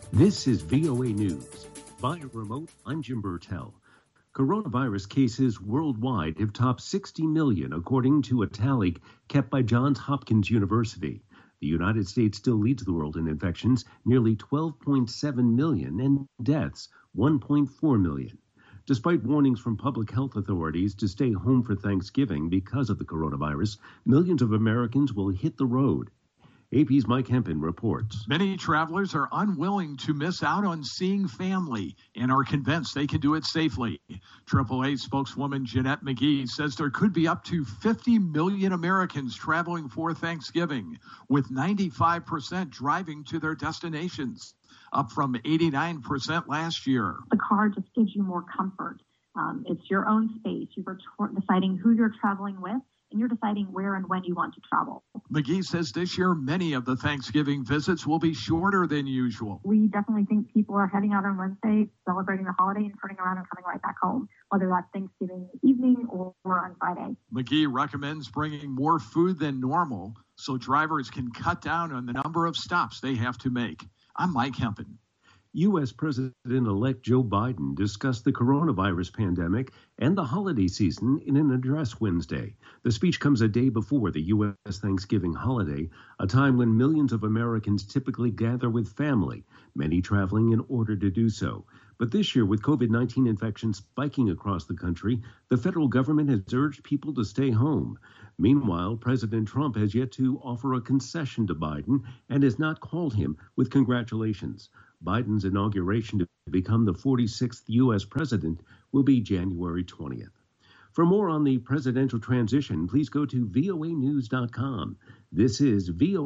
This is VOA News. Via remote, I'm Jim Burtell. Coronavirus cases worldwide have topped 60 million, according to a tally kept by Johns Hopkins University. The United States still leads the world in infections, nearly 12.7 million, and deaths, 1.4 million. Despite warnings from public health authorities to stay home for Thanksgiving because of the coronavirus, millions of Americans will hit the road. AP's Mike Hempen reports. Many travelers are unwilling to miss out on seeing family and are convinced they can do it safely. AAA spokeswoman Jeanette McGee says there could be up to 50 million Americans traveling for Thanksgiving, with 95% driving to their destinations, up from 89% last year. The car just gives you more comfort. It's your own space. You're deciding who you're traveling with, and you're deciding where and when you want to travel. McGee says this year many of the Thanksgiving visits will be shorter than usual. We definitely think people are heading out on Wednesday, celebrating the holiday, and turning around and coming right back home, whether that's Thanksgiving evening or on Friday. McGee recommends bringing more food than normal so drivers can cut down on the number of stops they have to make. I'm Mike Hempen. U.S. President-elect Joe Biden discussed the coronavirus pandemic and the holiday season in an address Wednesday. The speech comes a day before the U.S. Thanksgiving holiday, a time when millions of Americans typically gather with family, many traveling in order to do so. But this year, with COVID-19 infections spiking across the country, the federal government has urged people to stay home. Meanwhile, President Trump has yet to offer a concession to Biden and has not called him with congratulations. Biden's inauguration to become the 46th U.S. president will be January 20th. For more on the presidential transition, please go to voanews.com. This is VOA.